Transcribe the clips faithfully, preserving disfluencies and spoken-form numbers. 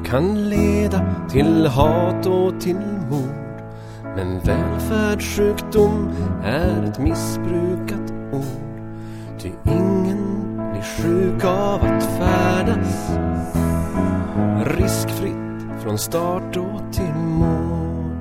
kan leda till hat och till mord. Men välfärdssjukdom är ett missbrukat ord. Ty ingen blir sjuk av att färdas riskfritt från start och till mål.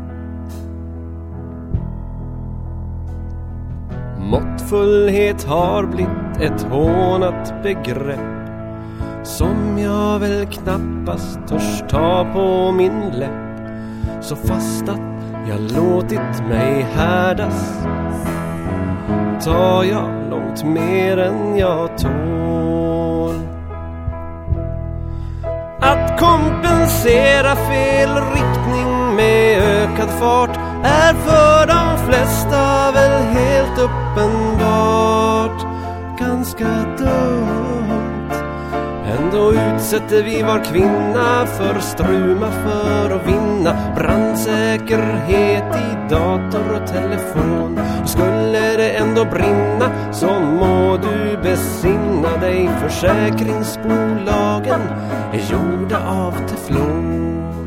Måttfullhet har blivit ett hånat begrepp som jag väl knappast törs ta på min läpp. Så fast att jag låtit mig härdas tar jag långt mer än jag tål. Att kompensera fel riktning med ökad fart är för de flesta väl helt uppenbart ganska dumt. Ändå utsätter vi var kvinna för struma för att vinna brandsäkerhet i dator och telefon. Och skulle det ändå brinna så må du besinna dig. Försäkringsbolagen är gjorda av teflon.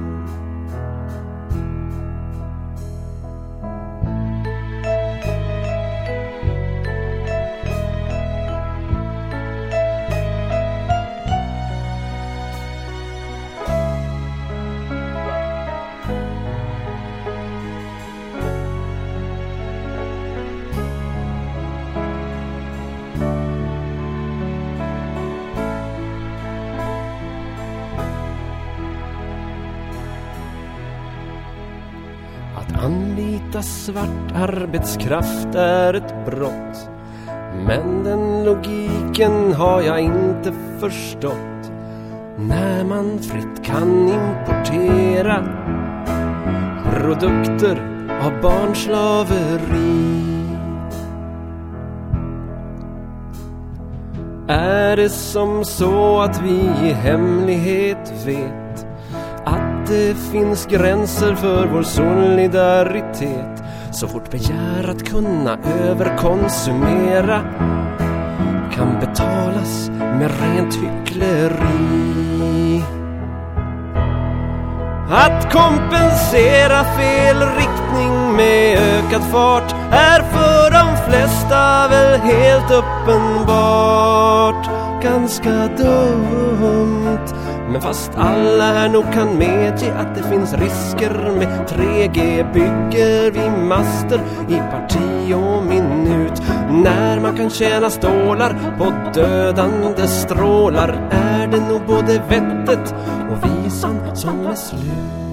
Anlita svart arbetskraft är ett brott. Men den logiken har jag inte förstått. När man fritt kan importera produkter av barnslaveri. Är det som så att vi i hemlighet vet att det finns gränser för vår solidaritet? Så fort begär att kunna överkonsumera kan betalas med rent hyckleri. Att kompensera fel riktning med ökad fart är för de flesta väl helt uppenbart ganska dumt. Men fast alla här nog kan medge att det finns risker med tre G bygger vi master i parti och minut. När man kan tjäna stålar på dödande strålar är det nog både vettet och visan som är slut.